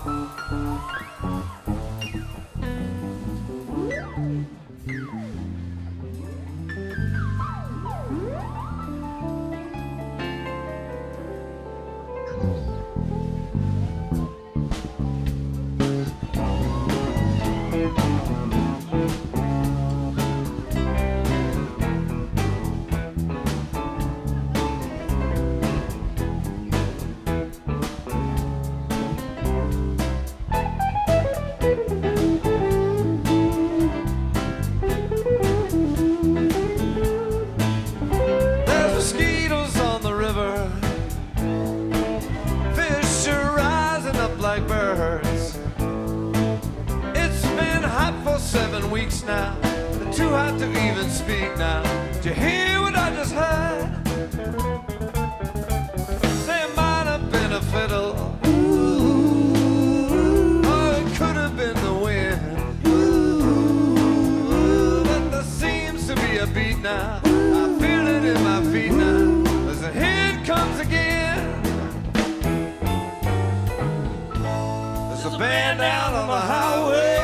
Now, too hot to even speak now. Did you hear what I just heard? There might have been a fiddle. Ooh, or it could have been the wind. Ooh, but there seems to be a beat now. I feel it in my feet now. Listen, here it comes again. There's a band out on the highway.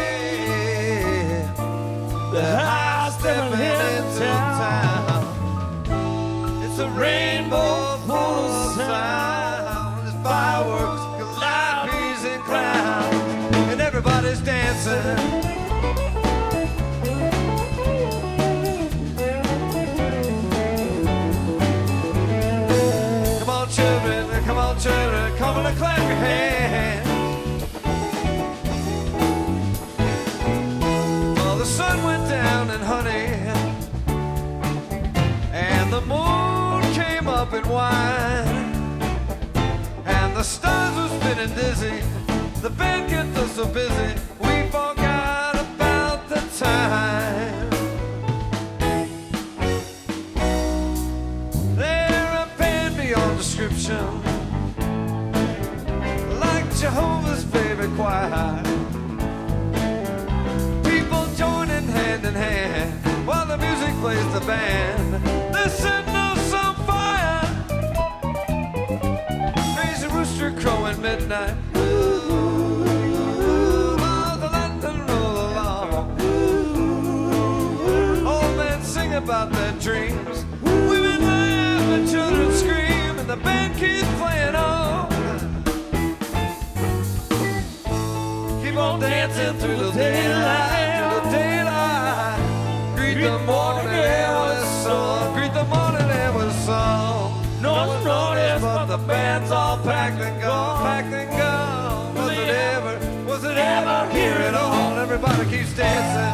The high stepping into town. It's a rainbow full of sound. There's fireworks, calliope's and clowns, and everybody's dancing. Come on, children, come on and clap your hands. The sun went down in honey, and the moon came up in wine, and the stars were spinning dizzy. The band kept us so busy, we forgot about the time. They're a band beyond description, like Jehovah's favorite choir. Hand in hand, while the music plays the band, they're setting us on fire. Crazy rooster crowing midnight. Ooh, the London roll along. Ooh, old men sing about their dreams. Women laugh and children scream, and the band keeps playing on. Keep on dancing through the daylight. Greet the morning air with song. Greet the morning air with song. No one noticed, but the band's all packed and gone. Packed and gone. Was it ever here at all? Everybody keeps dancing.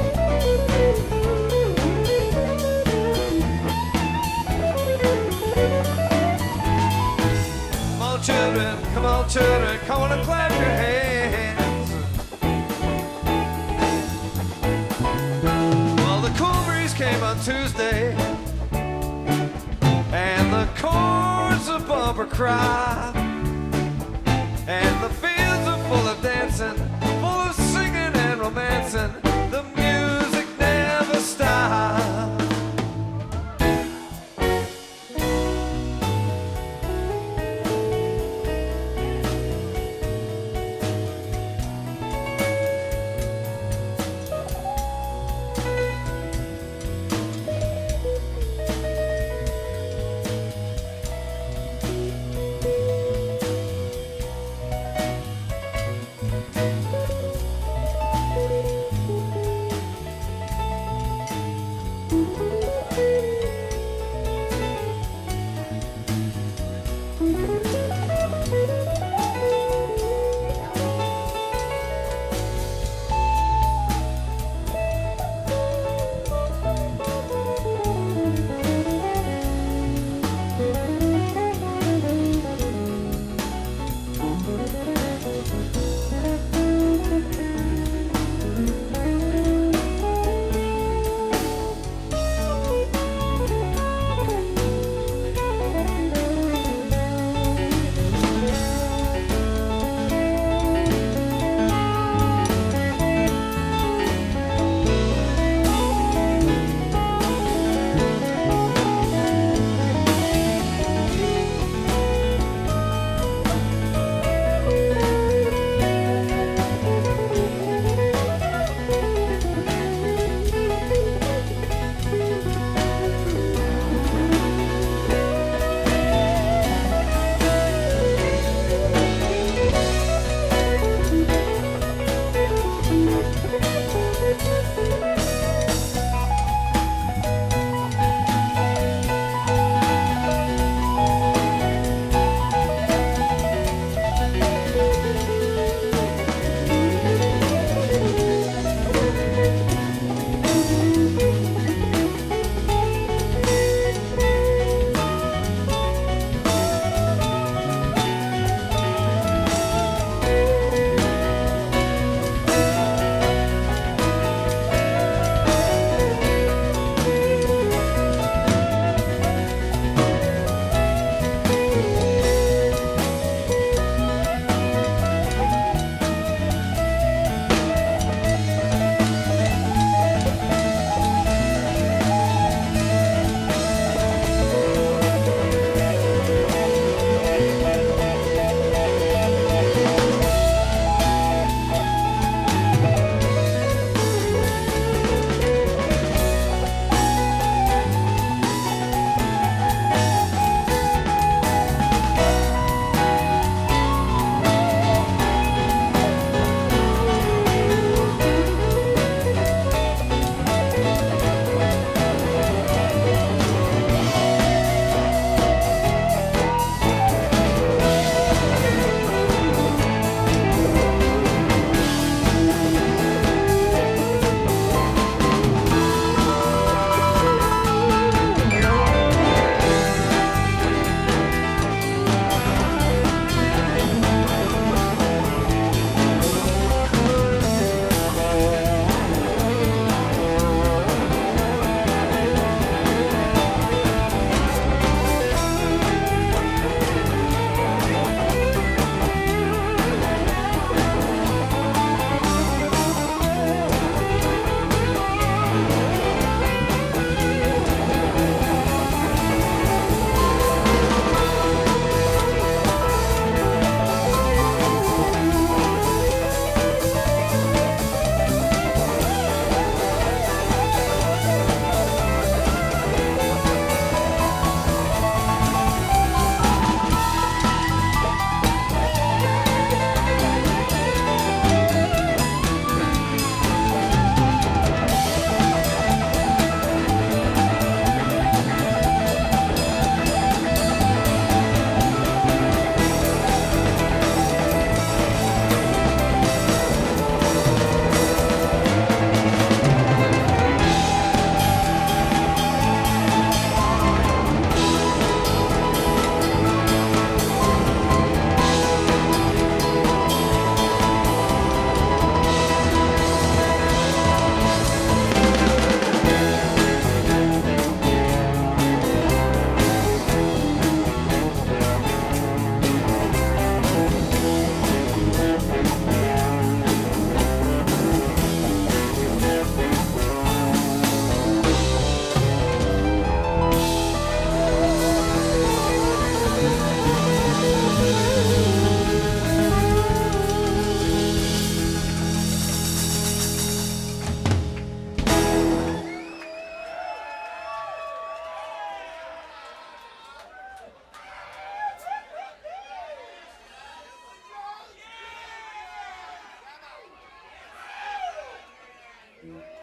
Come on, children, come on and clap your hands. Came on Tuesday, and the chords of bumper cry.